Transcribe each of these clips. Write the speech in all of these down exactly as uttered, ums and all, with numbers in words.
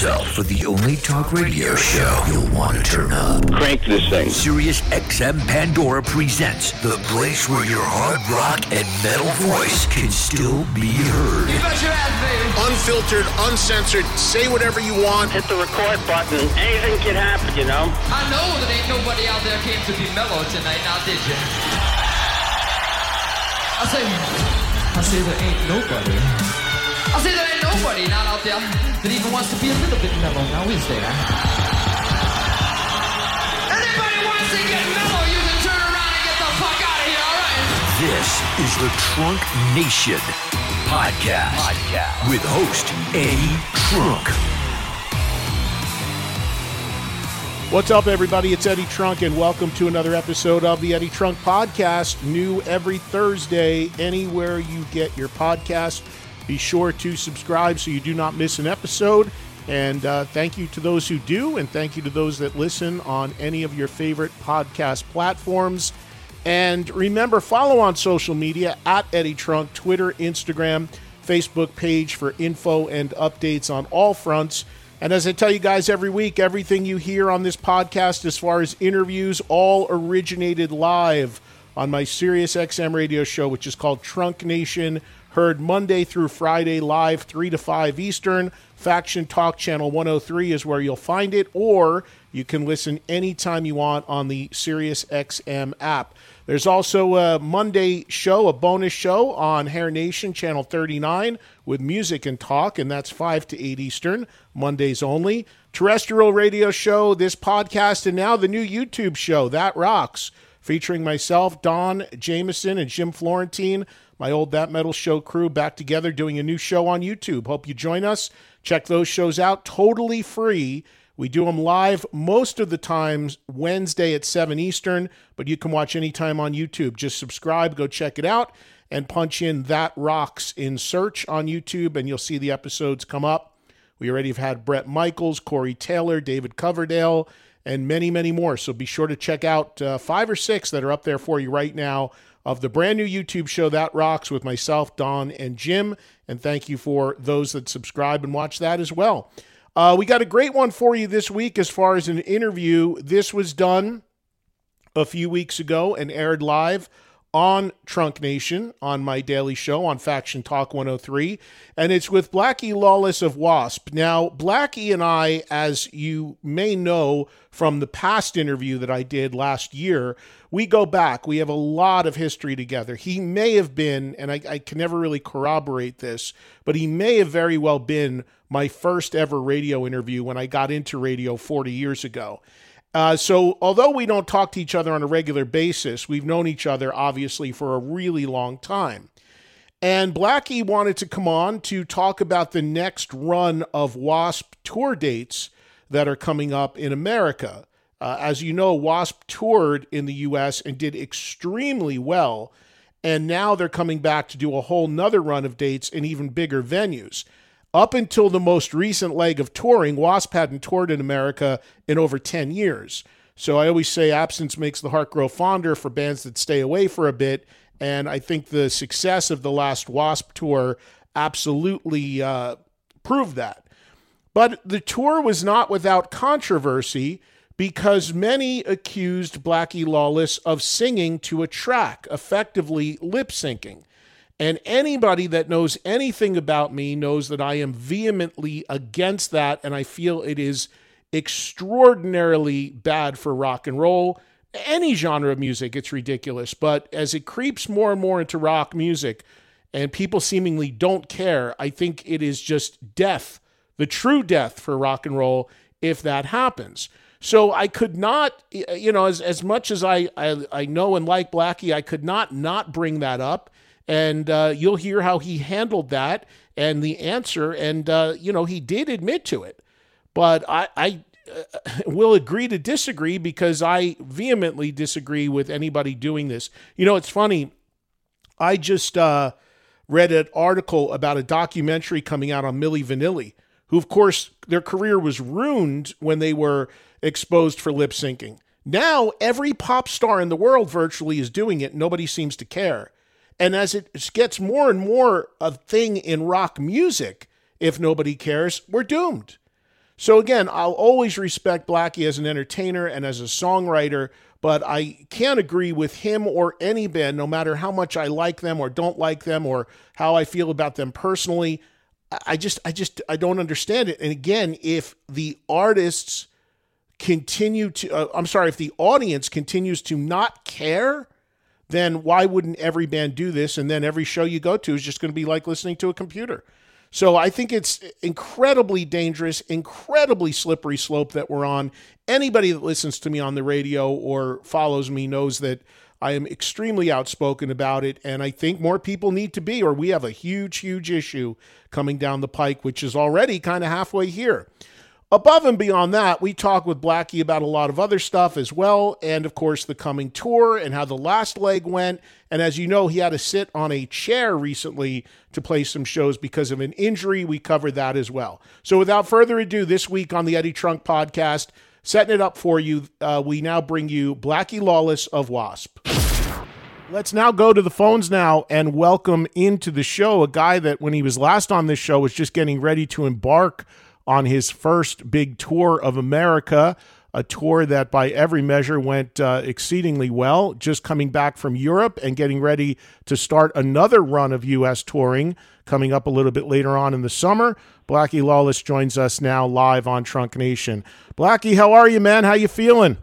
yourself for the only talk radio show you'll want to turn up. Crank this thing. Sirius X M Pandora presents the place where your hard rock and metal voice can still be heard. You bet your ass, baby. Unfiltered, uncensored, say whatever you want. Hit the record button. Anything can happen, you know? I know that ain't nobody out there came to be mellow tonight, now did you? I say, I say there ain't nobody. I say there ain't nobody not out there that even wants to be a little bit mellow, now is there? Anybody wants to get mellow, you can turn around and get the fuck out of here, alright? This is the Trunk Nation Podcast, Podcast. with host Eddie Trunk. What's up, everybody? It's Eddie Trunk, and welcome to another episode of the Eddie Trunk Podcast, new every Thursday, anywhere you get your podcast. Be sure to subscribe so you do not miss an episode, and uh, thank you to those who do, and thank you to those that listen on any of your favorite podcast platforms. And remember, follow on social media, at Eddie Trunk, Twitter, Instagram, Facebook page for info and updates on all fronts. And as I tell you guys every week, everything you hear on this podcast as far as interviews all originated live on my Sirius X M radio show, which is called Trunk Nation, heard Monday through Friday live, three to five Eastern. Faction Talk Channel one oh three is where you'll find it, or you can listen anytime you want on the Sirius X M app. There's also a Monday show, a bonus show on Hair Nation Channel thirty-nine with music and talk, and that's five to eight Eastern, Mondays only. Terrestrial radio show, this podcast, and now the new YouTube show, That Rocks, featuring myself, Don Jameson, and Jim Florentine, my old That Metal Show crew, back together doing a new show on YouTube. Hope you join us. Check those shows out, totally free. We do them live most of the times Wednesday at seven Eastern, but you can watch anytime on YouTube. Just subscribe, go check it out, and punch in That Rocks in search on YouTube, and you'll see the episodes come up. We already have had Brett Michaels, Corey Taylor, David Coverdale, and many, many more. So be sure to check out uh, five or six that are up there for you right now of the brand new YouTube show, That Rocks, with myself, Don, and Jim. And thank you for those that subscribe and watch that as well. Uh, we got a great one for you this week as far as an interview. This was done a few weeks ago and aired live on Trunk Nation on my daily show on Faction Talk one oh three, and it's with Blackie Lawless of Wasp. Now, Blackie and I, as you may know from the past interview that I did last year, we go back. We have a lot of history together. He may have been, and I, I can never really corroborate this, but he may have very well been my first ever radio interview when I got into radio forty years ago. Uh, so although we don't talk to each other on a regular basis, we've known each other obviously for a really long time. And Blackie wanted to come on to talk about the next run of Wasp tour dates that are coming up in America. Uh, as you know, Wasp toured in the U S and did extremely well. And now they're coming back to do a whole nother run of dates in even bigger venues. Up until the most recent leg of touring, Wasp hadn't toured in America in over ten years. So I always say absence makes the heart grow fonder for bands that stay away for a bit. And I think the success of the last Wasp tour absolutely uh, proved that. But the tour was not without controversy because many accused Blackie Lawless of singing to a track, effectively lip syncing. And anybody that knows anything about me knows that I am vehemently against that, and I feel it is extraordinarily bad for rock and roll. Any genre of music, it's ridiculous. But as it creeps more and more into rock music, and people seemingly don't care, I think it is just death, the true death for rock and roll, if that happens. So I could not, you know, as, as much as I, I, I know and like Blackie, I could not not bring that up. And uh, you'll hear how he handled that and the answer. And, uh, you know, he did admit to it. But I, I uh, will agree to disagree because I vehemently disagree with anybody doing this. You know, it's funny. I just uh, read an article about a documentary coming out on Milli Vanilli, who, of course, their career was ruined when they were exposed for lip syncing. Now, every pop star in the world virtually is doing it. Nobody seems to care. And as it gets more and more a thing in rock music, if nobody cares, we're doomed. So again, I'll always respect Blackie as an entertainer and as a songwriter, but I can't agree with him or any band, no matter how much I like them or don't like them or how I feel about them personally. I just, I just, I don't understand it. And again, if the artists continue to, uh, I'm sorry, if the audience continues to not care, then why wouldn't every band do this? And then every show you go to is just going to be like listening to a computer. So I think it's incredibly dangerous, incredibly slippery slope that we're on. Anybody that listens to me on the radio or follows me knows that I am extremely outspoken about it, and I think more people need to be, or we have a huge, huge issue coming down the pike, which is already kind of halfway here. Above and beyond that, we talk with Blackie about a lot of other stuff as well, and of course the coming tour and how the last leg went. And as you know, he had to sit on a chair recently to play some shows because of an injury. We covered that as well. So without further ado, this week on the Eddie Trunk Podcast, setting it up for you, uh, we now bring you Blackie Lawless of Wasp. Let's now go to the phones now and welcome into the show a guy that when he was last on this show was just getting ready to embark on his first big tour of America, a tour that by every measure went uh, exceedingly well, just coming back from Europe and getting ready to start another run of U S touring coming up a little bit later on in the summer. Blackie Lawless joins us now live on Trunk Nation. Blackie, how are you, man? How you feeling?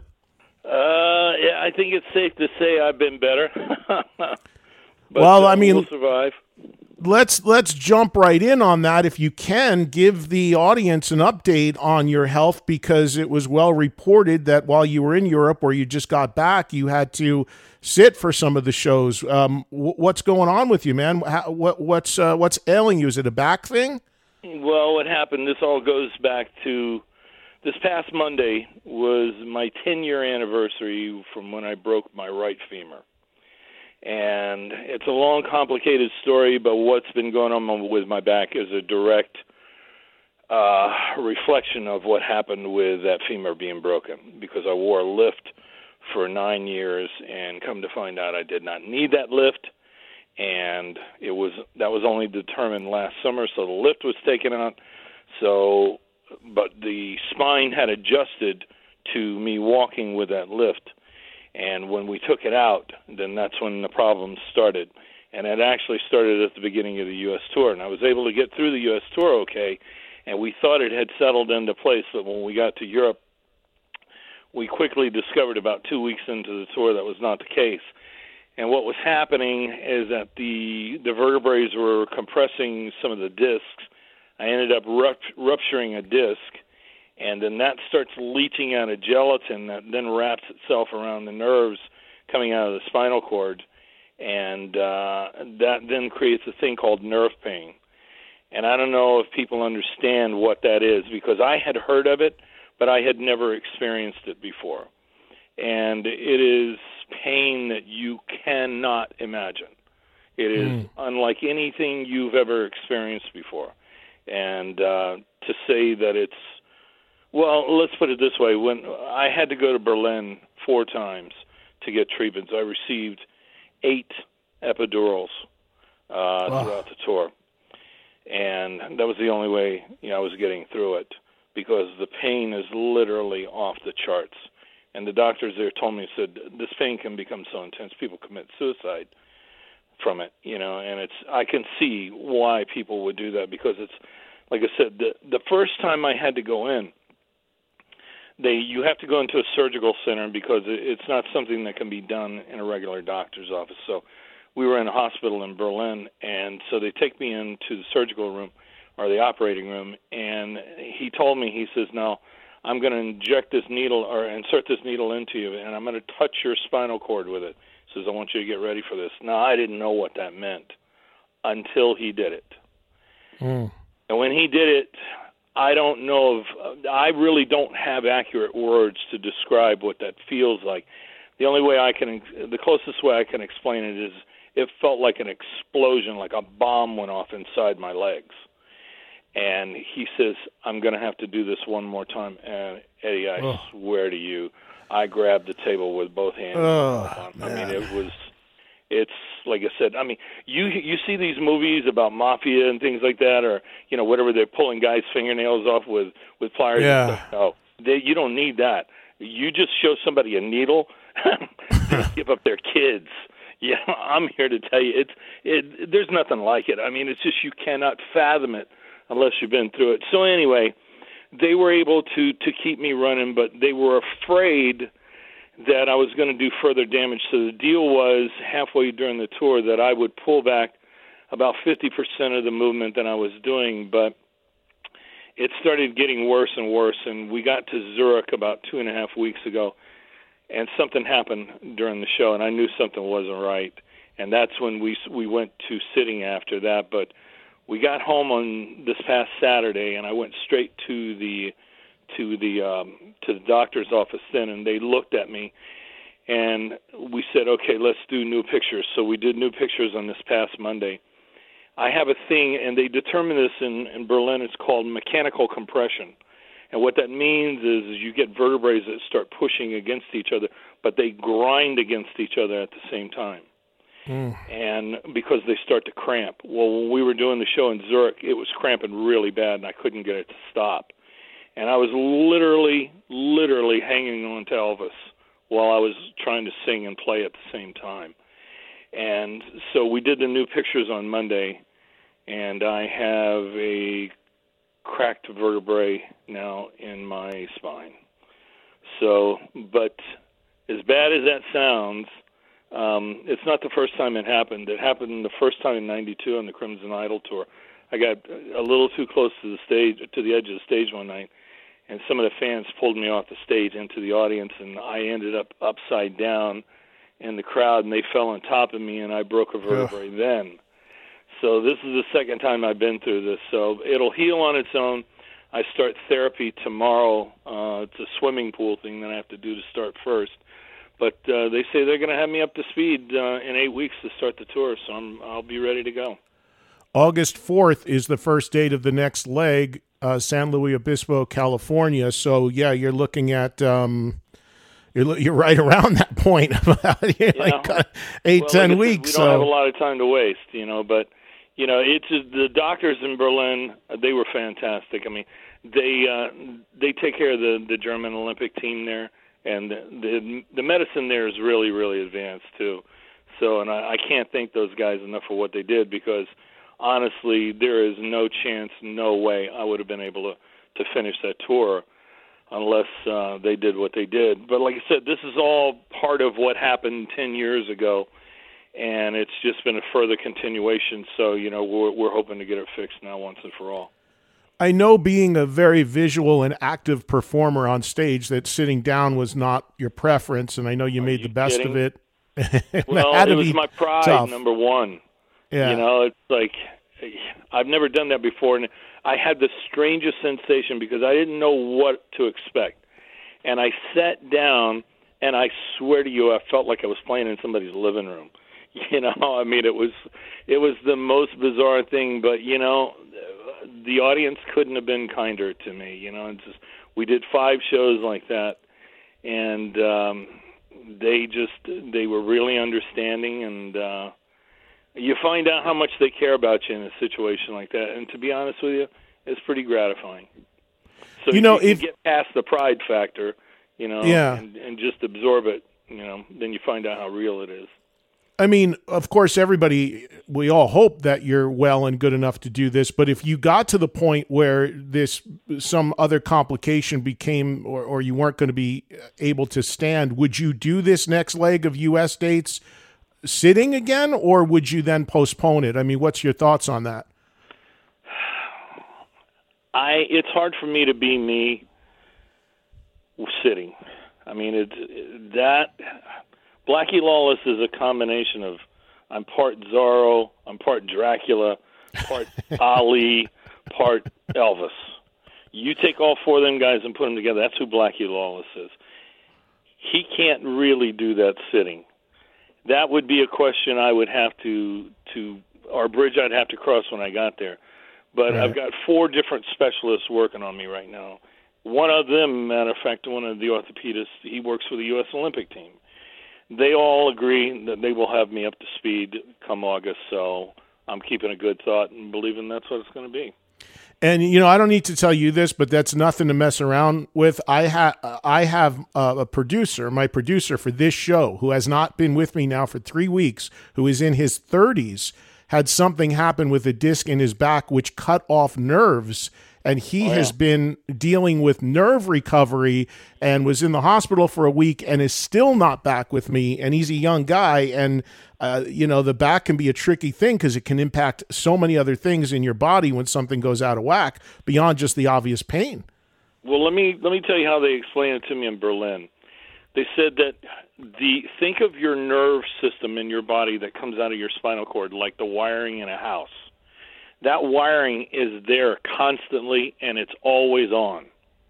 Uh, yeah, I think it's safe to say I've been better. but, well, uh, I mean, we'll survive. Let's let's jump right in on that. If you can, give the audience an update on your health, because it was well reported that while you were in Europe or you just got back, you had to sit for some of the shows. Um, w- what's going on with you, man? How, what what's uh, what's ailing you? Is it a back thing? Well, what happened, this all goes back to this past Monday was my ten-year anniversary from when I broke my right femur. And it's a long, complicated story, but what's been going on with my back is a direct uh, reflection of what happened with that femur being broken, because I wore a lift for nine years, and come to find out I did not need that lift, and it was that was only determined last summer, so the lift was taken out. So, but the spine had adjusted to me walking with that lift. And when we took it out, then that's when the problems started. And it actually started at the beginning of the U S tour. And I was able to get through the U S tour okay, and we thought it had settled into place. But when we got to Europe, we quickly discovered about two weeks into the tour that was not the case. And what was happening is that the, the vertebrae were compressing some of the discs. I ended up rupt- rupturing a disc. And then that starts leaching out a gelatin that then wraps itself around the nerves coming out of the spinal cord. And uh, that then creates a thing called nerve pain. And I don't know if people understand what that is, because I had heard of it, but I had never experienced it before. And it is pain that you cannot imagine. It is mm. unlike anything you've ever experienced before. And uh, to say that it's Well, let's put it this way. When I had to go to Berlin four times to get treatments, I received eight epidurals uh, wow. throughout the tour. And that was the only way, you know, I was getting through it, because the pain is literally off the charts. And the doctors there told me, said, this pain can become so intense, people commit suicide from it, you know. And it's I can see why people would do that, because it's, like I said, the, the first time I had to go in, They, you have to go into a surgical center, because it's not something that can be done in a regular doctor's office. So we were in a hospital in Berlin, and so they take me into the surgical room, or the operating room, and he told me, he says, now I'm going to inject this needle, or insert this needle into you, and I'm going to touch your spinal cord with it. He says, I want you to get ready for this. Now, I didn't know what that meant until he did it. Mm. And when he did it, I don't know if, I really don't have accurate words to describe what that feels like. The only way I can, the closest way I can explain it is it felt like an explosion, like a bomb went off inside my legs. And he says, I'm going to have to do this one more time. And Eddie, I oh. swear to you, I grabbed the table with both hands. Oh, I mean, it was, It's like I said. I mean, you you see these movies about mafia and things like that, or you know whatever they're pulling guys' fingernails off with with pliers. Yeah. And stuff. No, they, you don't need that. You just show somebody a needle, they give up their kids. Yeah, I'm here to tell you, it's it. There's nothing like it. I mean, it's just you cannot fathom it unless you've been through it. So anyway, they were able to to keep me running, but they were afraid that I was going to do further damage. So the deal was halfway during the tour that I would pull back about fifty percent of the movement that I was doing, but it started getting worse and worse, and we got to Zurich about two and a half weeks ago, and something happened during the show, and I knew something wasn't right, and that's when we we went to sitting after that. But we got home on this past Saturday, and I went straight to the to the um, to the doctor's office then, and they looked at me, and we said, okay, let's do new pictures. So we did new pictures on this past Monday. I have a thing, and they determine this in, in Berlin. It's called mechanical compression, and what that means is, is you get vertebrae that start pushing against each other, but they grind against each other at the same time. Mm. And because they start to cramp. Well, when we were doing the show in Zurich, it was cramping really bad, and I couldn't get it to stop. And I was literally, literally hanging on to Elvis while I was trying to sing and play at the same time. And so we did the new pictures on Monday, and I have a cracked vertebrae now in my spine. So, but as bad as that sounds, um, it's not the first time it happened. It happened the first time in ninety-two on the Crimson Idol tour. I got a little too close to the stage, to the edge of the stage one night, and some of the fans pulled me off the stage into the audience, and I ended up upside down in the crowd, and they fell on top of me, and I broke a vertebrae Ugh. then. So this is the second time I've been through this. So it'll heal on its own. I start therapy tomorrow. Uh, it's a swimming pool thing that I have to do to start first. But uh, they say they're going to have me up to speed uh, in eight weeks to start the tour, so I'm, I'll be ready to go. August fourth is the first date of the next leg, uh, San Luis Obispo, California. So, yeah, you're looking at um, you're you're right around that point, about like uh, eight, well, ten like weeks. We so. don't have a lot of time to waste, you know. But you know, it's the doctors in Berlin. They were fantastic. I mean, they uh, they take care of the the German Olympic team there, and the the, the medicine there is really really advanced too. So, and I, I can't thank those guys enough for what they did, because honestly, there is no chance, no way I would have been able to, to finish that tour unless uh, they did what they did. But like I said, this is all part of what happened ten years ago, and it's just been a further continuation. So, you know, we're, we're hoping to get it fixed now once and for all. I know, being a very visual and active performer on stage, that sitting down was not your preference, and I know you Are made you the best kidding? of it. Well, it, it was my pride, tough. number one. Yeah. You know, it's like I've never done that before, and I had the strangest sensation because I didn't know what to expect. And I sat down, and I swear to you, I felt like I was playing in somebody's living room. You know, I mean, it was it was the most bizarre thing, but, you know, the audience couldn't have been kinder to me. You know, it's just, we did five shows like that, and um, they just, they were really understanding, and uh, you find out how much they care about you in a situation like that. And to be honest with you, it's pretty gratifying. So you know, if you if can get past the pride factor, you know, yeah. and, and just absorb it, you know, then you find out how real it is. I mean, of course, everybody, we all hope that you're well and good enough to do this, but if you got to the point where this, some other complication became, or, or you weren't going to be able to stand, would you do this next leg of U S dates sitting again, or would you then postpone it? I mean, what's your thoughts on that? I, it's hard for me to be me sitting. I mean, it's that Blackie Lawless is a combination of, I'm part Zorro, I'm part Dracula, part Ali, part Elvis. You take all four of them guys and put them together, that's who Blackie Lawless is. He can't really do that sitting. That would be a question I would have to, to or a bridge I'd have to cross when I got there. But right. I've got four different specialists working on me right now. One of them, matter of fact, one of the orthopedists, he works for the U S Olympic team. they all agree that they will have me up to speed come August. So I'm keeping a good thought and believing that's what it's going to be. And, you know, I don't need to tell you this, but that's nothing to mess around with. I, ha- I have uh, a producer, my producer for this show, who has not been with me now for three weeks, who is in his thirties, had something happen with a disc in his back which cut off nerves. And he oh, yeah. has been dealing with nerve recovery and was in the hospital for a week and is still not back with me. And he's a young guy. And, uh, you know, the back can be a tricky thing because it can impact so many other things in your body when something goes out of whack beyond just the obvious pain. Well, let me let me tell you how they explained it to me in Berlin. They said that the think of your nerve system in your body that comes out of your spinal cord like the wiring in a house. That wiring is there constantly, and it's always on.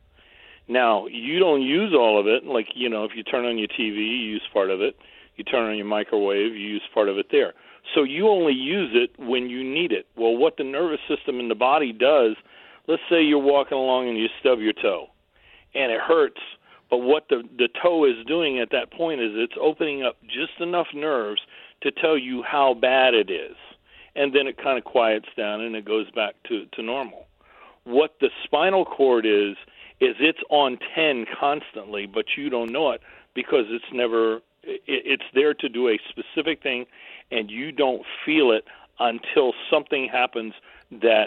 Now, you don't use all of it. Like, you know, if you turn on your T V, you use part of it. You turn on your microwave, you use part of it there. So you only use it when you need it. Well, what the nervous system in the body does, let's say you're walking along and you stub your toe, and it hurts. But what the, the toe is doing at that point is it's opening up just enough nerves to tell you how bad it is. And then it kind of quiets down and it goes back to, to normal. What the spinal cord is, is it's on ten constantly, but you don't know it because it's never, it, it's there to do a specific thing, and you don't feel it until something happens that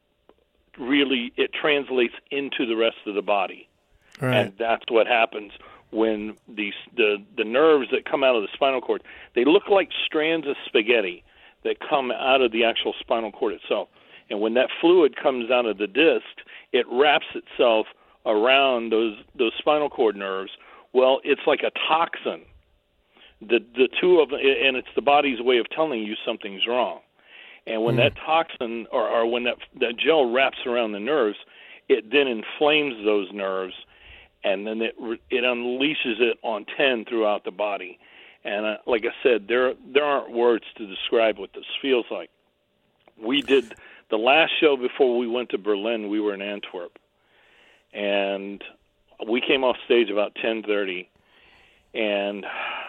really, it translates into the rest of the body. Right. And that's what happens when these, the, the nerves that come out of the spinal cord, they look like strands of spaghetti that come out of the actual spinal cord itself. And when that fluid comes out of the disc, it wraps itself around those those spinal cord nerves. Well, it's like a toxin. The the two of and it's the body's way of telling you something's wrong. And when mm. that toxin or, or when that that gel wraps around the nerves, it then inflames those nerves, and then it it unleashes it on ten throughout the body. And uh, like I said, there there aren't words to describe what this feels like. We did the last show before we went to Berlin. We were in Antwerp, and we came off stage about ten thirty, and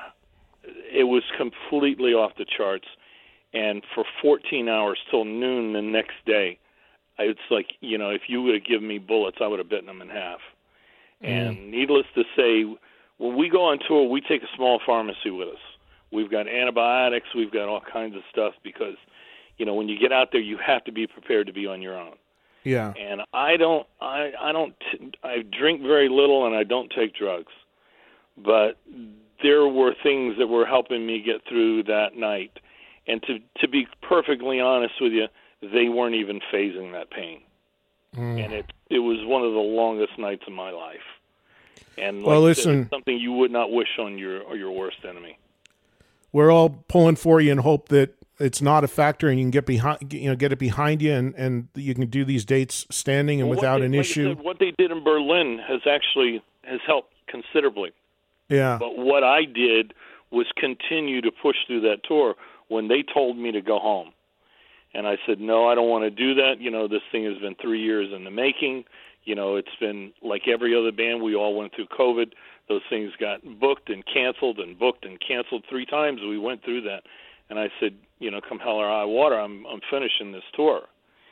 it was completely off the charts. And for fourteen hours till noon the next day, it's like, you know, if you would have given me bullets, I would have bitten them in half. Mm. And needless to say, when we go on tour, we take a small pharmacy with us. We've got antibiotics. We've got all kinds of stuff because, you know, when you get out there, you have to be prepared to be on your own. Yeah. And I don't, I, I don't, I drink very little and I don't take drugs. But there were things that were helping me get through that night. And to, to be perfectly honest with you, they weren't even phasing that pain. Mm. And it, it was one of the longest nights of my life. And like well, listen, it's something you would not wish on your or your worst enemy. We're all pulling for you and hope that it's not a factor and you can get behind, you know, get it behind you, and, and you can do these dates standing and well, without they, an like issue. Said, what they did in Berlin has actually has helped considerably. Yeah. But what I did was continue to push through that tour when they told me to go home. And I said, no, I don't want to do that. You know, this thing has been three years in the making. You know, it's been like every other band. We all went through COVID. Those things got booked and canceled and booked and canceled three times. We went through that. And I said, you know, come hell or high water, I'm I'm finishing this tour.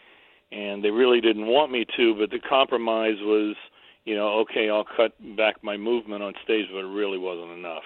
And they really didn't want me to, but the compromise was, you know, okay, I'll cut back my movement on stage, but it really wasn't enough.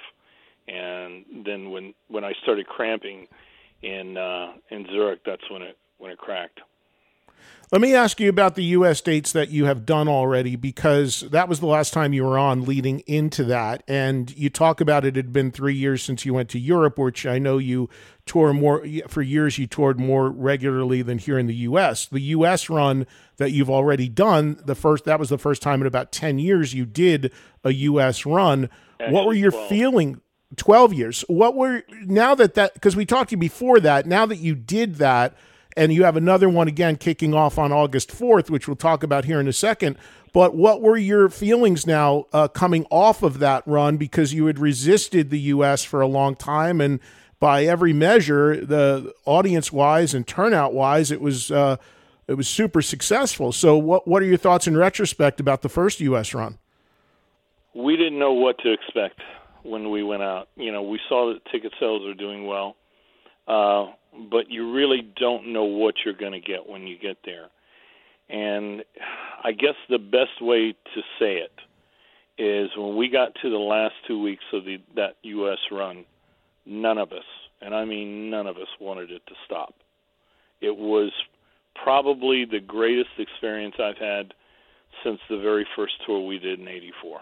And then when, when I started cramping in uh, in Zurich, that's when it when it cracked. Let me ask you about the U S dates that you have done already, because that was the last time you were on leading into that. And you talk about it had been three years since you went to Europe, which I know you tour more for years. You toured more regularly than here in the U S. The U S run that you've already done, the first, that was the first time in about ten years you did a U S run. Actually, what were your twelve. feeling? twelve years. What were, now that that, because we talked to you before that, now that you did that, and you have another one again kicking off on August fourth, which we'll talk about here in a second. But what were your feelings now uh, coming off of that run? Because you had resisted the U S for a long time, and by every measure, the audience-wise and turnout-wise, it was uh, it was super successful. So what what are your thoughts in retrospect about the first U S run? We didn't know what to expect. when we went out. You know, we saw that ticket sales are doing well, uh, but you really don't know what you're going to get when you get there. And I guess the best way to say it is when we got to the last two weeks of the, that U S run, none of us, and I mean none of us, wanted it to stop. It was probably the greatest experience I've had since the very first tour we did in eighty-four.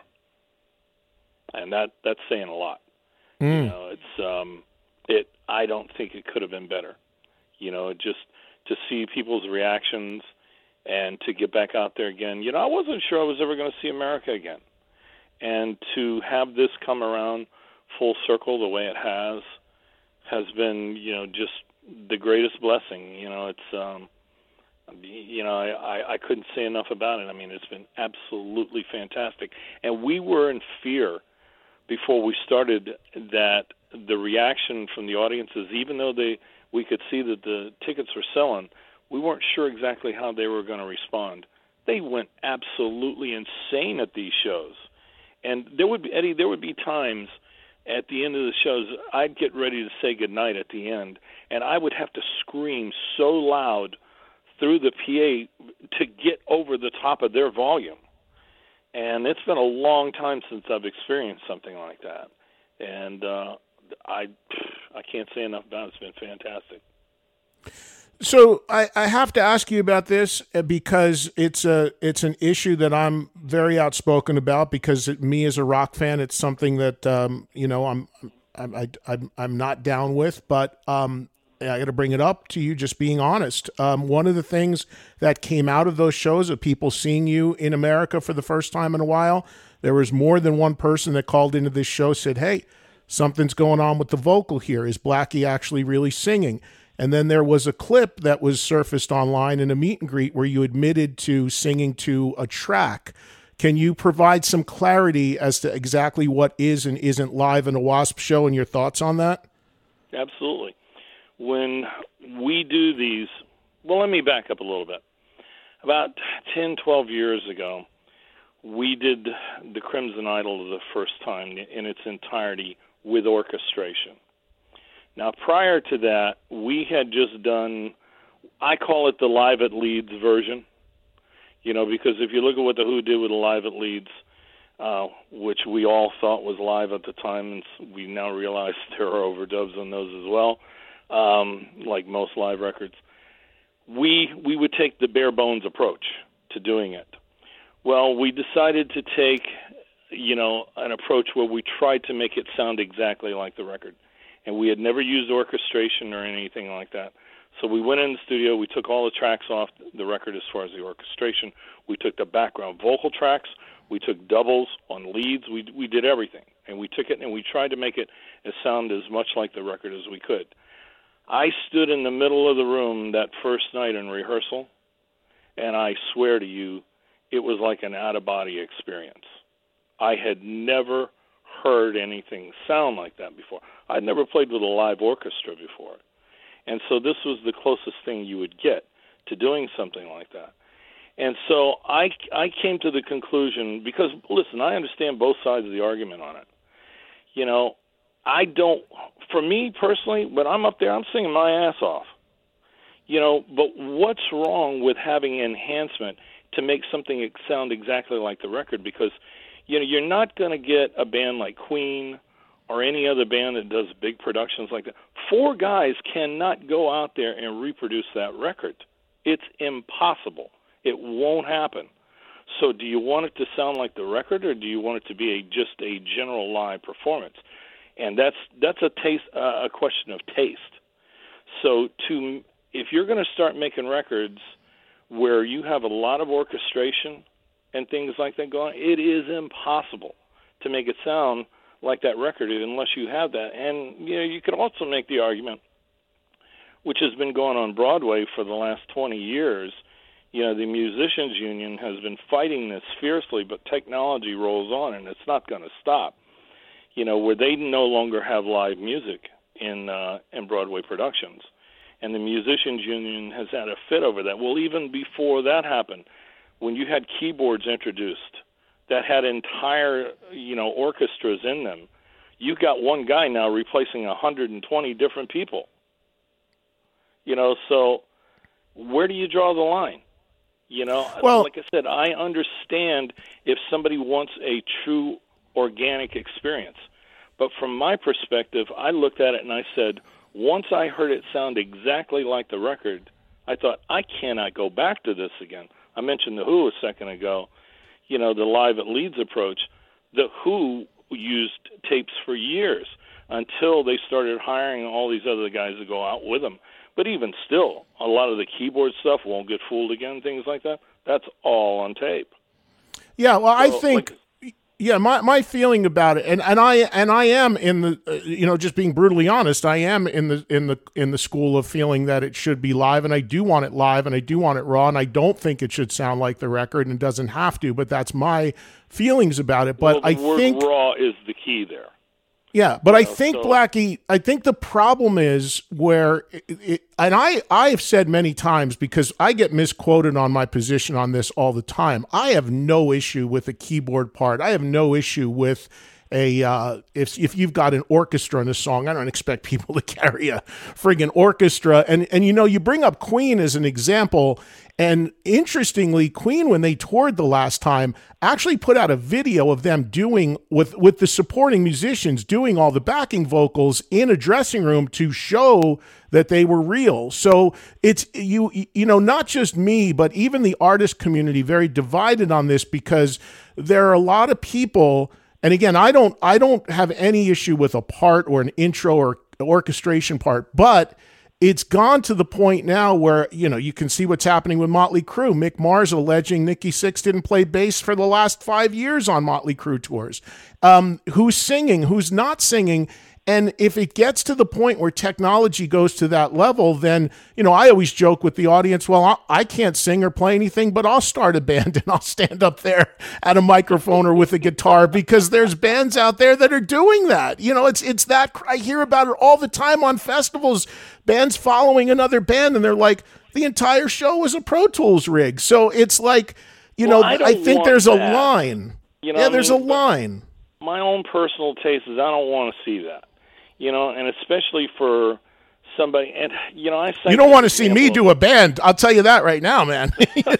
And that that's saying a lot. Mm. You know, it's um, it. I don't think it could have been better. You know, just to see people's reactions and to get back out there again. You know, I wasn't sure I was ever going to see America again, and to have this come around full circle the way it has has been, you know, just the greatest blessing. You know, it's um, you know, I, I I couldn't say enough about it. I mean, it's been absolutely fantastic, and we were in fear before we started that the reaction from the audiences, even though they we could see that the tickets were selling, we weren't sure exactly how they were going to respond. They went absolutely insane at these shows. And there would be, Eddie, there would be times at the end of the shows, I'd get ready to say goodnight at the end, and I would have to scream so loud through the P A to get over the top of their volume. And it's been a long time since I've experienced something like that. And uh, I I can't say enough about it. It's been fantastic. So I, I have to ask you about this because it's a it's an issue that I'm very outspoken about, because it, me as a rock fan, it's something that um, you know I'm I'm I, I'm I'm not down with, but um, I got to bring it up to you. Just being honest, um, one of the things that came out of those shows of people seeing you in America for the first time in a while, there was more than one person that called into this show, said, "Hey, something's going on with the vocal here. Is Blackie actually really singing?" And then there was a clip that was surfaced online in a meet and greet where you admitted to singing to a track. Can you provide some clarity as to exactly what is and isn't live in a WASP show and your thoughts on that? Absolutely. When we do these, well, let me back up a little bit. About ten, twelve years ago, we did the Crimson Idol the first time in its entirety with orchestration. Now, prior to that, we had just done, I call it the Live at Leeds version, you know, because if you look at what The Who did with the Live at Leeds, uh, which we all thought was live at the time, and we now realize there are overdubs on those as well, um, like most live records, we we would take the bare bones approach to doing it. Well, we decided to take, you know, an approach where we tried to make it sound exactly like the record. And we had never used orchestration or anything like that. So we went in the studio, we took all the tracks off the record as far as the orchestration. We took the background vocal tracks, we took doubles on leads, we we did everything. And we took it and we tried to make it as sound as much like the record as we could. I stood in the middle of the room that first night in rehearsal, and I swear to you, it was like an out-of-body experience. I had never heard anything sound like that before. I'd never played with a live orchestra before. And so this was the closest thing you would get to doing something like that. And so I, I came to the conclusion, because, listen, I understand both sides of the argument on it. You know, I don't, for me personally, when I'm up there, I'm singing my ass off. You know, but what's wrong with having enhancement to make something sound exactly like the record? Because, you know, you're not going to get a band like Queen or any other band that does big productions like that. Four guys cannot go out there and reproduce that record. It's impossible. It won't happen. So do you want it to sound like the record, or do you want it to be a, just a general live performance? And that's that's a taste, uh, a question of taste. So to if you're going to start making records where you have a lot of orchestration and things like that going, it is impossible to make it sound like that record unless you have that. And you know, you could also make the argument, which has been going on Broadway for the last twenty years. You know, the Musicians Union has been fighting this fiercely, but technology rolls on, and it's not going to stop. You know, where they no longer have live music in uh, in Broadway productions, and the Musicians Union has had a fit over that. Well, even before that happened, when you had keyboards introduced that had entire, you know, orchestras in them, you've got one guy now replacing one hundred twenty different people. You know, so where do you draw the line? You know, well, like I said, I understand if somebody wants a true organic experience. But from my perspective, I looked at it and I said, once I heard it sound exactly like the record, I thought, I cannot go back to this again. I mentioned The Who a second ago, you know, the Live at Leeds approach. The Who used tapes for years until they started hiring all these other guys to go out with them. But even still, a lot of the keyboard stuff, Won't Get Fooled Again, things like that, that's all on tape. Yeah, well, so, I think... Like, Yeah, my, my feeling about it, and, and I and I am in the uh, you know just being brutally honest, I am in the in the in the school of feeling that it should be live, and I do want it live, and I do want it raw, and I don't think it should sound like the record, and it doesn't have to, but that's my feelings about it. But well, the I word think raw is the key there. Yeah, but you I know, think, so. Blackie, I think the problem is where, it, it, and I, I have said many times, because I get misquoted on my position on this all the time, I have no issue with a keyboard part. I have no issue with a, uh, if if you've got an orchestra in a song, I don't expect people to carry a friggin' orchestra. And, and you know, you bring up Queen as an example, and interestingly, Queen, when they toured the last time, actually put out a video of them doing, with, with the supporting musicians, doing all the backing vocals in a dressing room to show that they were real. So it's, you, you know, not just me, but even the artist community very divided on this, because there are a lot of people, and again, I don't, I don't have any issue with a part or an intro or orchestration part, but it's gone to the point now where, you know, you can see what's happening with Motley Crue. Mick Mars alleging Nikki Sixx didn't play bass for the last five years on Motley Crue tours. Um, who's singing, who's not singing. And if it gets to the point where technology goes to that level, then, you know, I always joke with the audience, well, I can't sing or play anything, but I'll start a band and I'll stand up there at a microphone or with a guitar, because there's bands out there that are doing that. You know, it's it's that, I hear about it all the time on festivals, bands following another band, and they're like, the entire show was a Pro Tools rig. So it's like, you well, know, I, I think there's that. a line. You know, yeah, I there's mean, a line. My own personal taste is I don't want to see that. You know, and especially for somebody, and, you know, I You don't want to see me do a band. I'll tell you that right now, man.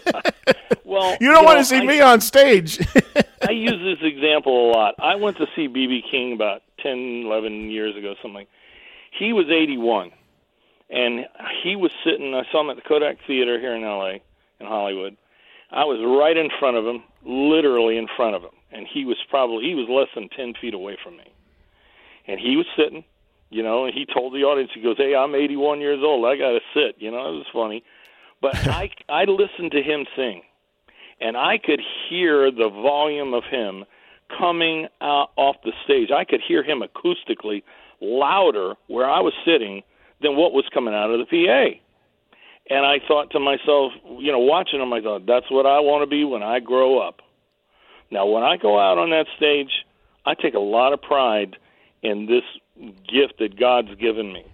Well, you don't you want know, to see I, me on stage. I use this example a lot. I went to see B B King about ten, eleven years ago, something like that. He was eighty-one, and he was sitting, I saw him at the Kodak Theater here in L A, in Hollywood. I was right in front of him, literally in front of him, and he was probably, he was less than ten feet away from me. And he was sitting, you know, and he told the audience, he goes, hey, I'm eighty-one years old. I got to sit. You know, it was funny. But I, I listened to him sing, and I could hear the volume of him coming out off the stage. I could hear him acoustically louder where I was sitting than what was coming out of the P A. And I thought to myself, you know, watching him, I thought, that's what I want to be when I grow up. Now, when I go out on that stage, I take a lot of pride in this gift that God's given me.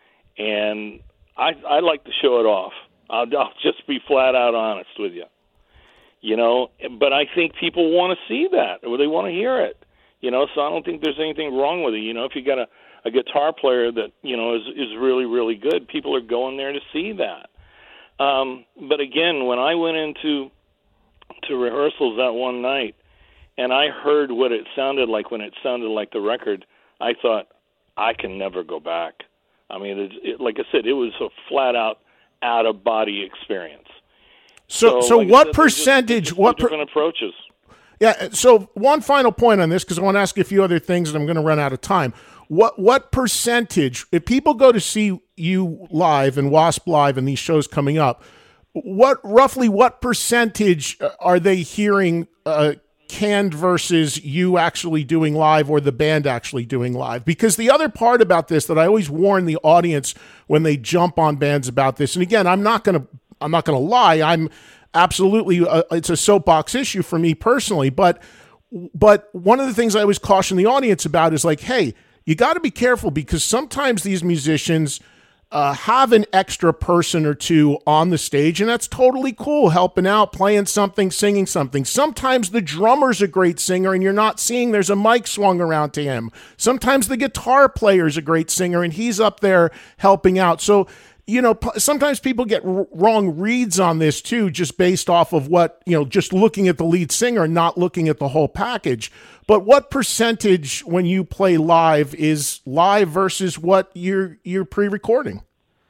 And I, I like to show it off. I'll, I'll just be flat out honest with you. You know, but I think people want to see that, or they want to hear it. You know, so I don't think there's anything wrong with it. You know, if you got a, a guitar player that, you know, is, is really, really good, people are going there to see that. Um, but again, when I went into to rehearsals that one night and I heard what it sounded like when it sounded like the record, I thought, I can never go back. I mean, it, it, like I said, it was a flat-out, out-of-body experience. So, so, so like what said, percentage? just, just what per- different approaches? Yeah. So one final point on this, because I want to ask you a few other things, and I'm going to run out of time. What what percentage, if people go to see you live and Wasp live and these shows coming up, what roughly what percentage are they hearing uh, canned versus you actually doing live, or the band actually doing live? Because the other part about this that I always warn the audience when they jump on bands about this, and again, I'm not going to I'm not going to lie, I'm absolutely a, it's a soapbox issue for me personally, but but one of the things I always caution the audience about is like, hey, you got to be careful, because sometimes these musicians, uh, have an extra person or two on the stage, and that's totally cool, helping out, playing something, singing something. Sometimes the drummer's a great singer, and you're not seeing there's a mic swung around to him. Sometimes the guitar player's a great singer, and he's up there helping out. So, you know, sometimes people get r- wrong reads on this too, just based off of what, you know, just looking at the lead singer and not looking at the whole package. But what percentage when you play live is live versus what you're you're pre-recording?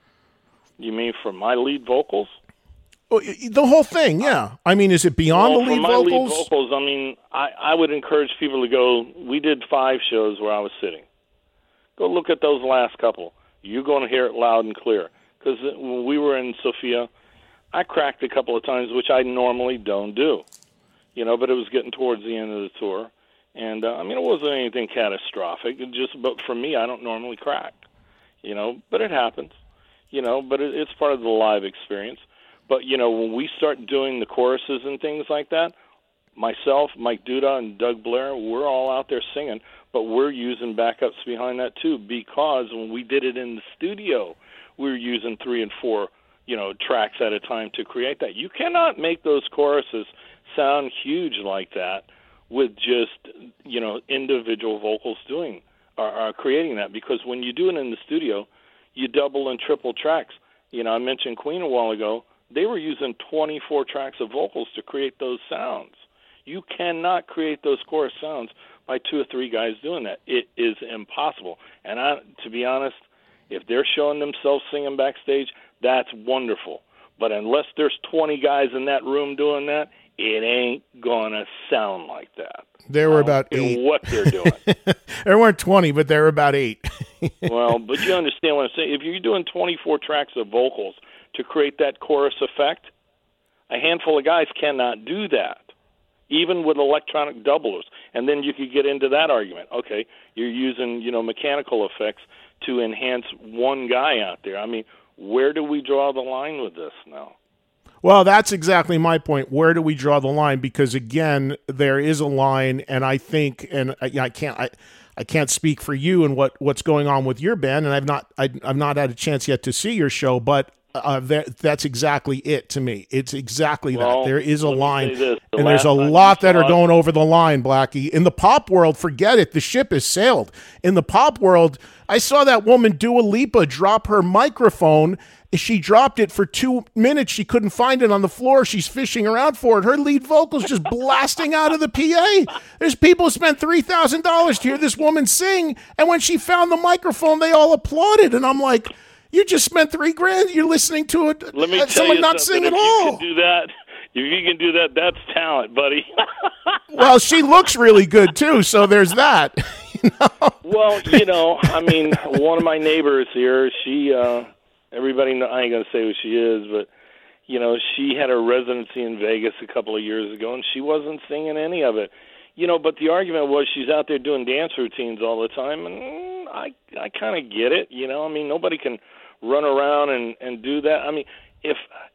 You mean for my lead vocals? The whole thing, yeah. I mean, is it beyond well, the lead for my vocals? lead vocals, I mean, I, I would encourage people to go. We did five shows where I was sitting. Go look at those last couple. You're going to hear it loud and clear. Because when we were in Sofia, I cracked a couple of times, which I normally don't do. You know, but it was getting towards the end of the tour. And, uh, I mean, it wasn't anything catastrophic. It just, but for me, I don't normally crack. You know, but it happens. You know, but it, it's part of the live experience. But, you know, when we start doing the choruses and things like that, myself, Mike Duda, and Doug Blair, we're all out there singing, but we're using backups behind that too, because when we did it in the studio, we were using three and four, you know, tracks at a time to create that. You cannot make those choruses sound huge like that with just, you know, individual vocals doing or, or creating that, because when you do it in the studio, you double and triple tracks. You know, I mentioned Queen a while ago. They were using twenty-four tracks of vocals to create those sounds. You cannot create those chorus sounds by two or three guys doing that. It is impossible. And I, to be honest, if they're showing themselves singing backstage, that's wonderful. But unless there's twenty guys in that room doing that, it ain't going to sound like that. There were about eight. What they're doing. There weren't twenty, but there were about eight. Well, but you understand what I'm saying. If you're doing twenty-four tracks of vocals to create that chorus effect, a handful of guys cannot do that, even with electronic doublers. And then you could get into that argument. Okay, you're using, you know, mechanical effects to enhance one guy out there. I mean, where do we draw the line with this now? Well, that's exactly my point. Where do we draw the line? Because again, there is a line, and I think, and I, I can't, I, I can't speak for you and what, what's going on with your band, and I've not, I, I've not had a chance yet to see your show, but uh, that, that's exactly it to me. It's exactly well, that. There is a line, the and there's a lot that are going over the line, Blackie. In the pop world, forget it. The ship has sailed. In the pop world, I saw that woman Dua Lipa drop her microphone. She dropped it for two minutes. She couldn't find it on the floor. She's fishing around for it. Her lead vocal's just blasting out of the P A. There's people who spent three thousand dollars to hear this woman sing, and when she found the microphone, they all applauded. And I'm like, you just spent three grand. You're listening to it. Let me uh, tell someone you not something. sing at if all. You can do that. If you can do that, that's talent, buddy. Well, she looks really good, too, so there's that. You know? Well, you know, I mean, one of my neighbors here, she... uh Everybody, know, I ain't going to say who she is, but, you know, she had a residency in Vegas a couple of years ago, and she wasn't singing any of it. You know, but the argument was she's out there doing dance routines all the time, and mm, I I kind of get it, you know. I mean, nobody can run around and, and do that. I mean, if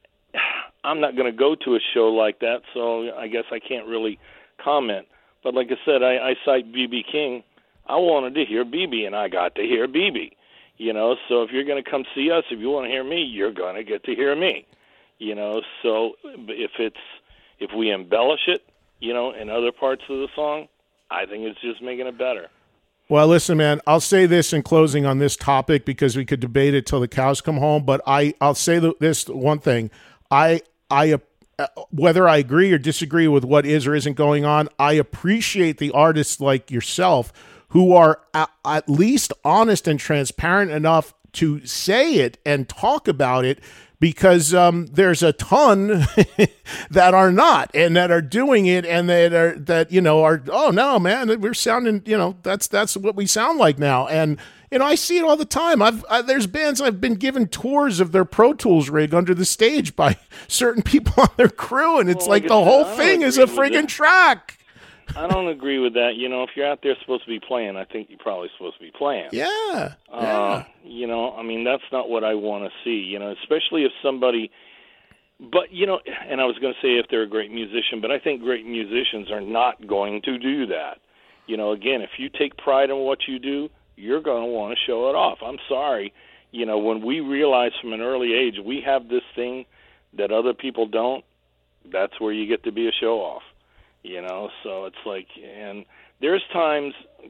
I'm not going to go to a show like that, so I guess I can't really comment. But like I said, I, I cite B B King. I wanted to hear B B, and I got to hear B B. You know, so if you're going to come see us, if you want to hear me, you're going to get to hear me. You know, so if it's if we embellish it, you know, in other parts of the song, I think it's just making it better. Well, listen, man, I'll say this in closing on this topic because we could debate it till the cows come home. But I, I'll say this one thing: I, I, uh, whether I agree or disagree with what is or isn't going on, I appreciate the artists like yourself who are at, at least honest and transparent enough to say it and talk about it, because um, there's a ton that are not and that are doing it and that are that you know are oh no man we're sounding you know that's that's what we sound like now. And you know I see it all the time. I've I, there's bands I've been given tours of their Pro Tools rig under the stage by certain people on their crew, and it's well, like the whole thing is a friggin' track. I don't agree with that. You know, if you're out there supposed to be playing, I think you're probably supposed to be playing. Yeah. Uh, yeah. You know, I mean, that's not what I want to see, you know, especially if somebody, but, you know, and I was going to say if they're a great musician, but I think great musicians are not going to do that. You know, again, if you take pride in what you do, you're going to want to show it off. I'm sorry. you know, when we realize from an early age we have this thing that other people don't, that's where you get to be a show-off, you know. So it's like, and there's times,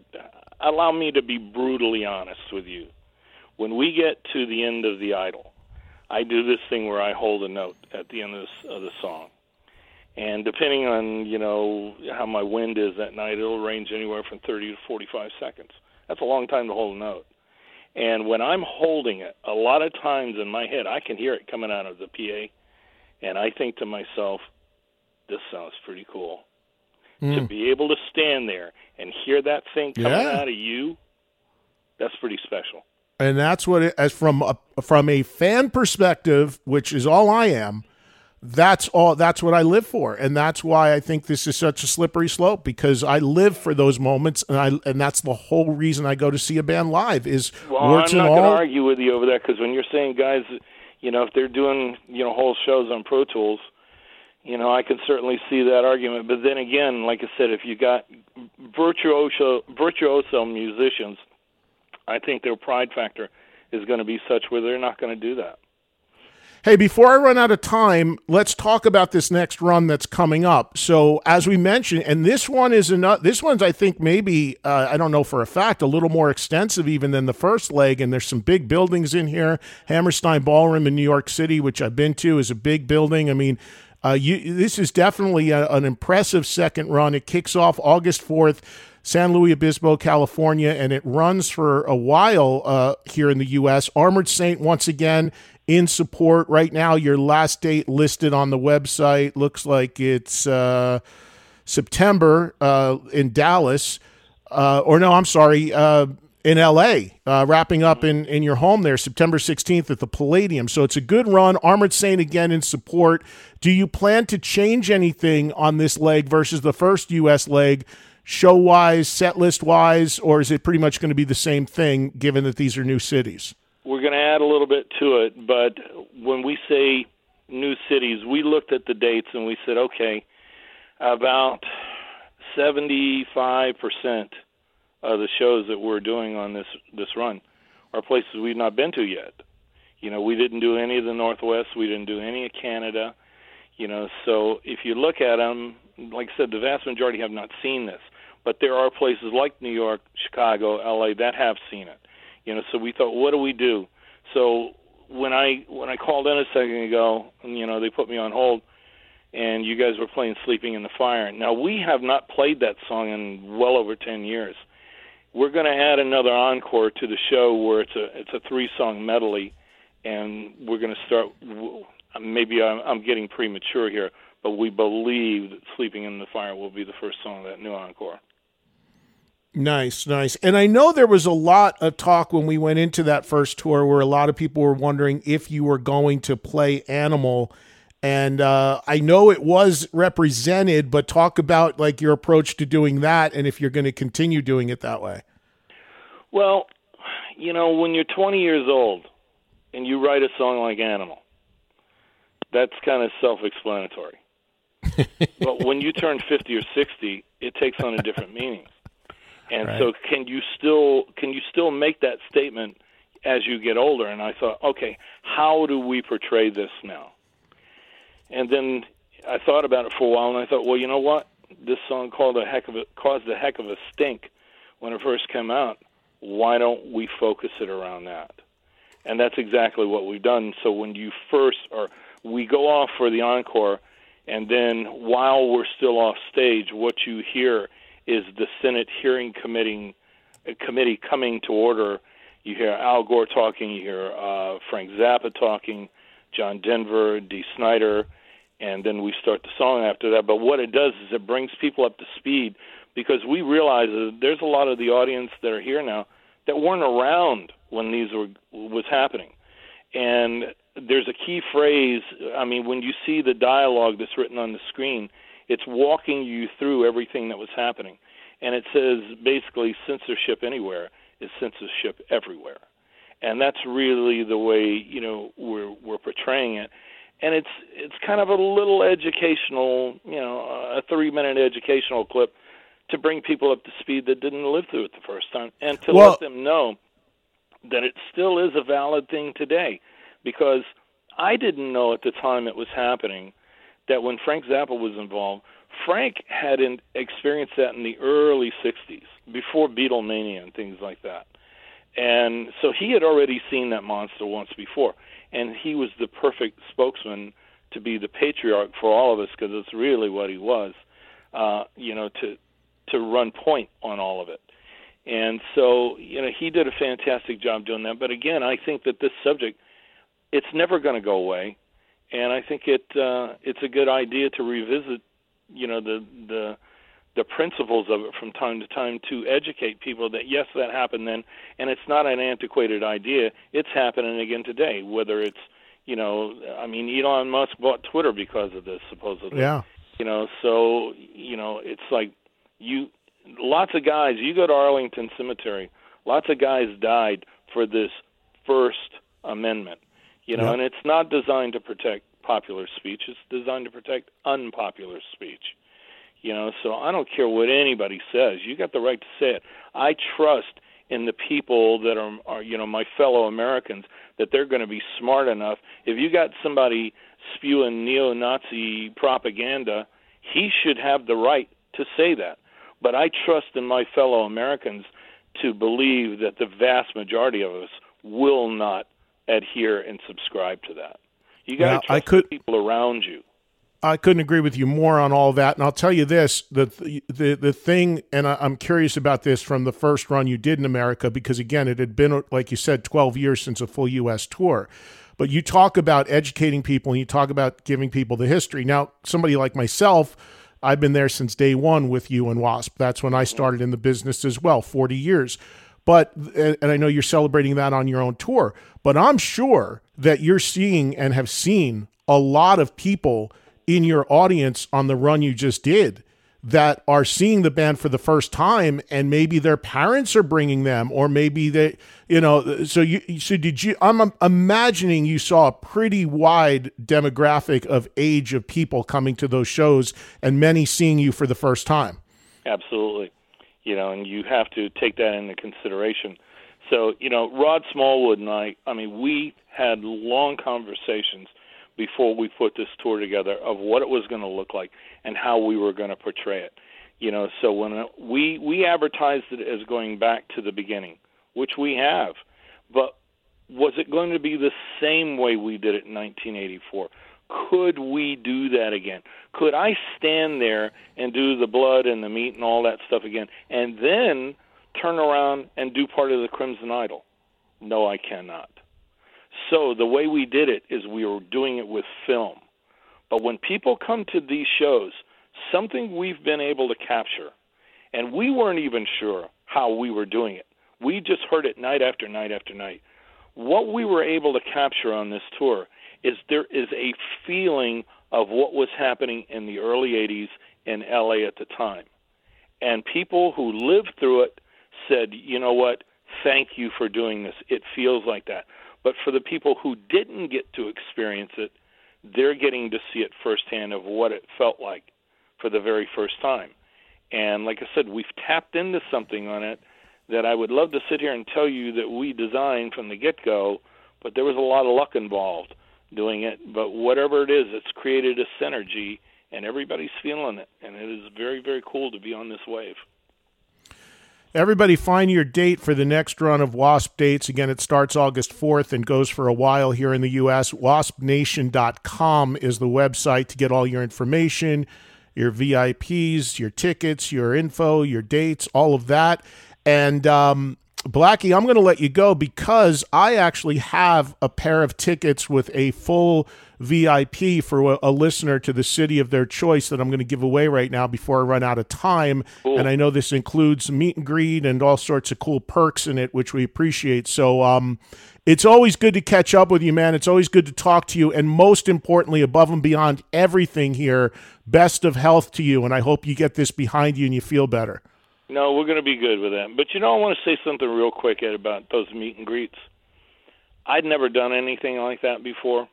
allow me to be brutally honest with you. When we get to the end of the Idol, I do this thing where I hold a note at the end of, this, of the song. And depending on, you know, how my wind is that night, it'll range anywhere from thirty to forty-five seconds. That's a long time to hold a note. And when I'm holding it, a lot of times in my head, I can hear it coming out of the P A, and I think to myself, this sounds pretty cool. Mm. To be able to stand there and hear that thing coming yeah. out of you, that's pretty special. And that's what, it, as from a, from a fan perspective, which is all I am, that's all. That's what I live for, and that's why I think this is such a slippery slope, because I live for those moments, and I and that's the whole reason I go to see a band live. Is well, I'm not going to argue with you over that, because when you're saying guys, you know, if they're doing, you know, whole shows on Pro Tools, you know, I can certainly see that argument. But then again, like I said, if you got virtuoso virtuoso musicians, I think their pride factor is going to be such where they're not going to do that. Hey, before I run out of time, let's talk about this next run that's coming up. So, as we mentioned, and this one is enough. This one's, I think, maybe uh, I don't know for a fact, a little more extensive even than the first leg. And there's some big buildings in here. Hammerstein Ballroom in New York City, which I've been to, is a big building. I mean, uh, you, this is definitely a, an impressive second run. It kicks off August fourth. San Luis Obispo, California, and it runs for a while uh, here in the U S Armored Saint, once again, in support. Right now, your last date listed on the website looks like it's uh, September uh, in Dallas. Uh, or no, I'm sorry, uh, in L A, uh, wrapping up in, in your home there, September sixteenth at the Palladium. So it's a good run. Armored Saint, again, in support. Do you plan to change anything on this leg versus the first U S leg, show-wise, set list-wise, or is it pretty much going to be the same thing, given that these are new cities? We're going to add a little bit to it, but when we say new cities, we looked at the dates and we said, okay, about seventy-five percent of the shows that we're doing on this, this run are places we've not been to yet. You know, we didn't do any of the Northwest. We didn't do any of Canada. You know, so if you look at them, like I said, the vast majority have not seen this. But there are places like New York, Chicago, L A that have seen it. You know, so we thought, what do we do? So when I when I called in a second ago, you know, they put me on hold, and you guys were playing "Sleeping in the Fire." Now, we have not played that song in well over ten years. We're going to add another encore to the show where it's a it's a three-song medley, and we're going to start. Maybe I'm, I'm getting premature here, but we believe that "Sleeping in the Fire" will be the first song of that new encore. Nice, nice. And I know there was a lot of talk when we went into that first tour where a lot of people were wondering if you were going to play Animal. And uh, I know it was represented, but talk about like your approach to doing that and if you're going to continue doing it that way. Well, you know, when you're twenty years old and you write a song like Animal, that's kind of self-explanatory. But when you turn fifty or sixty, it takes on a different meaning. And right. so can you still can you still make that statement as you get older? And I thought, okay, how do we portray this now? And then I thought about it for a while, and I thought, well, you know what? This song called a heck of a, caused a heck of a stink when it first came out. Why don't we focus it around that? And that's exactly what we've done. So when you first, or we go off for the encore, and then while we're still off stage, what you hear is the Senate hearing committee, uh, committee coming to order. You hear Al Gore talking, you hear uh, Frank Zappa talking, John Denver, Dee Snider, and then we start the song after that. But what it does is it brings people up to speed, because we realize that there's a lot of the audience that are here now that weren't around when these were was happening. And there's a key phrase, I mean, when you see the dialogue that's written on the screen, it's walking you through everything that was happening. And it says basically censorship anywhere is censorship everywhere. And that's really the way, you know, we're we're portraying it. And it's it's kind of a little educational, you know, a three-minute educational clip to bring people up to speed that didn't live through it the first time, and to well, let them know that it still is a valid thing today, because I didn't know at the time it was happening that when Frank Zappa was involved, Frank had in, experienced that in the early sixties, before Beatlemania and things like that. And so he had already seen that monster once before, and he was the perfect spokesman to be the patriarch for all of us, because it's really what he was, uh, you know, to to run point on all of it. And so, you know, he did a fantastic job doing that. But again, I think that this subject, it's never going to go away, and I think it uh, it's a good idea to revisit, you know, the the the principles of it from time to time, to educate people that, yes, that happened then, and it's not an antiquated idea. It's happening again today, whether it's, you know, I mean, Elon Musk bought Twitter because of this, supposedly. Yeah. You know, so, you know, it's like you, lots of guys, you go to Arlington Cemetery, lots of guys died for this First Amendment, you know, Yeah. and it's not designed to protect popular speech. It's designed to protect unpopular speech. You know, so I don't care what anybody says. You got the right to say it. I trust in the people that are, are you know, my fellow Americans, that they're going to be smart enough. If you got somebody spewing neo-Nazi propaganda, he should have the right to say that. But I trust in my fellow Americans to believe that the vast majority of us will not adhere and subscribe to that. You got to Now, trust I could- the people around you. I couldn't agree with you more on all that. And I'll tell you this, the the the thing, and I, I'm curious about this from the first run you did in America, because, again, it had been, like you said, twelve years since a full U S tour. But you talk about educating people, and you talk about giving people the history. Now, somebody like myself, I've been there since day one with you and WASP. That's when I started in the business as well, forty years. But, and I know you're celebrating that on your own tour, but I'm sure that you're seeing and have seen a lot of people in your audience on the run you just did that are seeing the band for the first time, and maybe their parents are bringing them, or maybe they, you know, so you, so did you, I'm imagining you saw a pretty wide demographic of age of people coming to those shows, and many seeing you for the first time. Absolutely. You know, and you have to take that into consideration. So, you know, Rod Smallwood and I, I mean, we had long conversations before we put this tour together of what it was going to look like and how we were going to portray it. You know, so when we we advertised it as going back to the beginning, which we have, but was it going to be the same way we did it in nineteen eighty-four? Could we do that again? Could I stand there and do the blood and the meat and all that stuff again, and then turn around and do part of the Crimson Idol? No, I cannot. So the way we did it is we were doing it with film. But when people come to these shows, something we've been able to capture, and we weren't even sure how we were doing it. We just heard it night after night after night. What we were able to capture on this tour is there is a feeling of what was happening in the early eighties in L A at the time. And people who lived through it said, you know what, thank you for doing this. It feels like that. But for the people who didn't get to experience it, they're getting to see it firsthand of what it felt like for the very first time. And like I said, we've tapped into something on it that I would love to sit here and tell you that we designed from the get-go, but there was a lot of luck involved doing it. But whatever it is, it's created a synergy, and everybody's feeling it. And it is very, very cool to be on this wave. Everybody find your date for the next run of WASP dates. Again, it starts August fourth and goes for a while here in the U S wasp nation dot com is the website to get all your information, your V I Ps, your tickets, your info, your dates, all of that. And um, Blackie, I'm going to let you go because I actually have a pair of tickets with a full V I P for a, a listener to the city of their choice that I'm going to give away right now before I run out of time. Cool. And I know this includes meet and greet and all sorts of cool perks in it, which we appreciate. So um, it's always good to catch up with you, man. It's always good to talk to you. And most importantly, above and beyond everything here, best of health to you. And I hope you get this behind you and you feel better. No, we're going to be good with that. But, you know, I want to say something real quick, Ed, about those meet and greets. I'd never done anything like that before.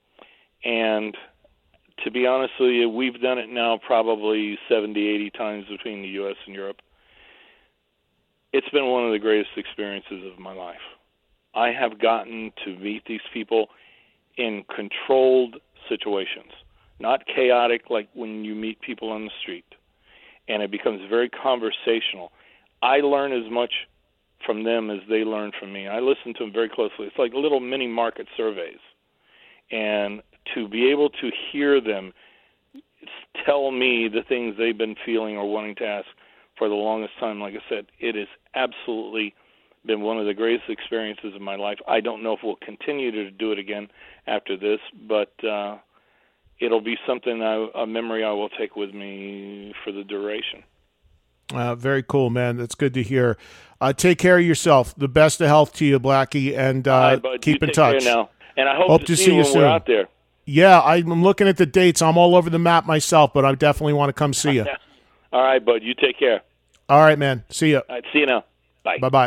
And to be honest with you, we've done it now probably seventy, eighty times between the U S and Europe. It's been one of the greatest experiences of my life. I have gotten to meet these people in controlled situations, not chaotic like when you meet people on the street. And it becomes very conversational. I learn as much from them as they learn from me. I listen to them very closely. It's like little mini market surveys. And to be able to hear them tell me the things they've been feeling or wanting to ask for the longest time, like I said, it has absolutely been one of the greatest experiences of my life. I don't know if we'll continue to do it again after this, but uh, it'll be something, I, a memory I will take with me for the duration. Uh, very cool, man. That's good to hear. Uh, take care of yourself. The best of health to you, Blackie, and uh, right, keep you in take touch. Care now. And I hope, hope to, to see, see you you when soon. we're out there. Yeah, I'm looking at the dates. I'm all over the map myself, but I definitely want to come see you. All right, bud. You take care. All right, man. See you. All right, see you now. Bye. Bye-bye.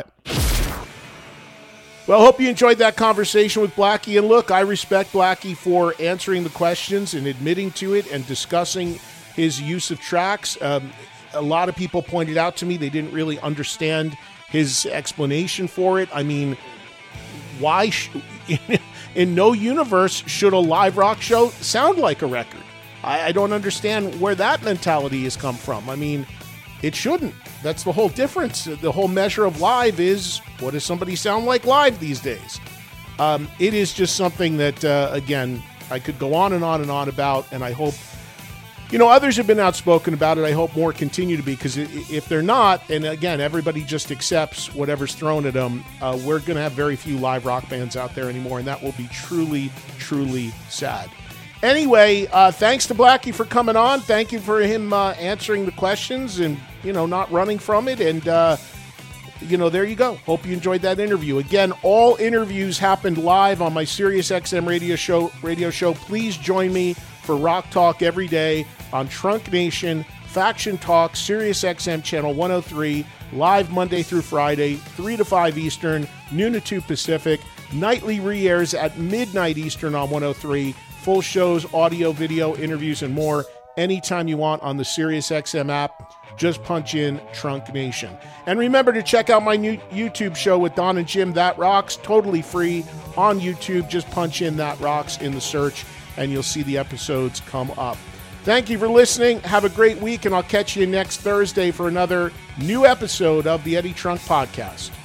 Well, hope you enjoyed that conversation with Blackie. And look, I respect Blackie for answering the questions and admitting to it and discussing his use of tracks. Um, a lot of people pointed out to me they didn't really understand his explanation for it. I mean, why sh- in no universe should a live rock show sound like a record? I, I don't understand where that mentality has come from. I mean, it shouldn't. That's the whole difference. The whole measure of live is, what does somebody sound like live these days? Um, it is just something that, uh, again, I could go on and on and on about, and I hope, you know, others have been outspoken about it. I hope more continue to be, because if they're not, and again, everybody just accepts whatever's thrown at them, uh, we're going to have very few live rock bands out there anymore, and that will be truly, truly sad. Anyway, uh, thanks to Blackie for coming on. Thank you for him uh, answering the questions and, you know, not running from it. And, uh, you know, there you go. Hope you enjoyed that interview. Again, all interviews happened live on my SiriusXM radio show. Radio show. Please join me for Rock Talk every day on Trunk Nation, Faction Talk, SiriusXM Channel one oh three, live Monday through Friday, three to five Eastern, noon to two Pacific. Nightly re-airs at midnight Eastern on one oh three. Full shows, audio, video, interviews, and more anytime you want on the SiriusXM app. Just punch in Trunk Nation. And remember to check out my new YouTube show with Don and Jim, That Rocks, totally free on YouTube. Just punch in That Rocks in the search, and you'll see the episodes come up. Thank you for listening. Have a great week, and I'll catch you next Thursday for another new episode of the Eddie Trunk Podcast.